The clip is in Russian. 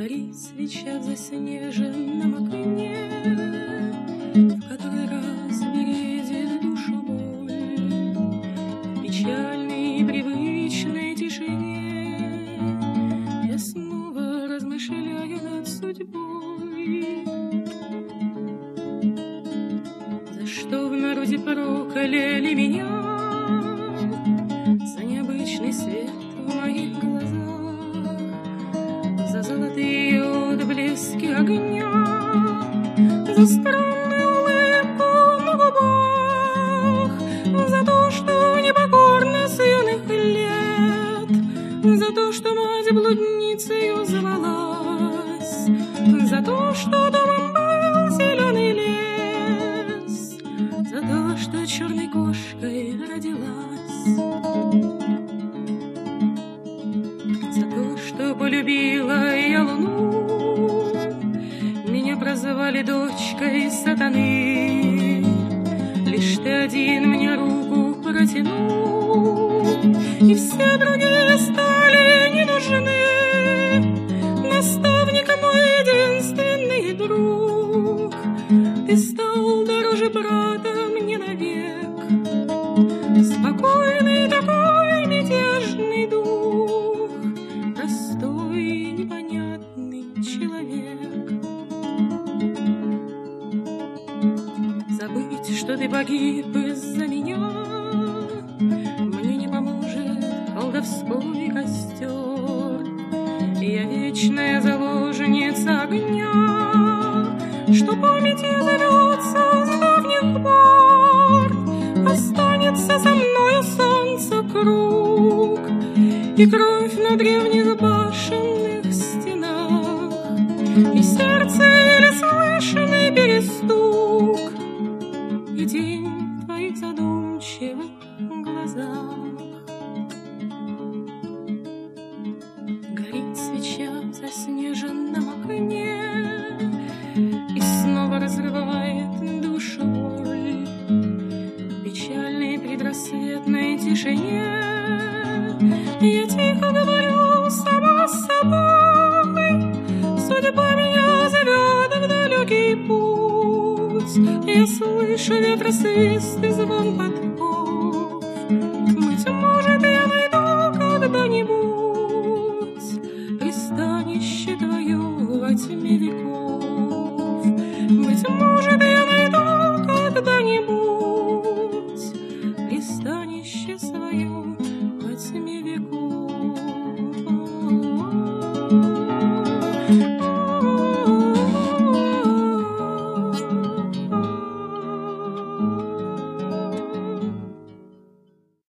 Горит свеча в заснеженном окне, в который раз бередит душу боль. В печальной привычной тишине я снова размышляю над судьбой. За что в народе прокляли меня? За необычный свет в моих глазах, за золотые отблески огня, за странную улыбку на губах, за то, что непокорна с юных лет, за то, что мать блудницею звалась, за то, что домом был зеленый лес, за то, что черной кошкой родилась, за то, что полюбила я луну, меня прозвали дочкой сатаны. Лишь ты один мне руку протянул, и все другие стали не нужны. Наставник мой единственный друг, ты стал дороже брата мне навек. Спокойный такой мятежный дух, простой непонятный человек. Забыть, что ты погиб из-за меня, мне не поможет колдовской костер. Я вечная заложница огня, что памятью зовется с давних пор. Останется со мною солнце круг и кровь на древних башенных стенах, и сердце еле слышный перестук, и тень в твоих задумчивых глазах. Горит свеча в заснеженном окне и снова разрывает душу боль. В печальной предрассветной тишине я тихо говорю сама с собой. Судьба меня зовет в далекий путь. Я слышу ветросвист и звон подков. Быть может, я найду когда-нибудь пристанище твое во тьме веков. Быть может, я найду когда-нибудь пристанище свое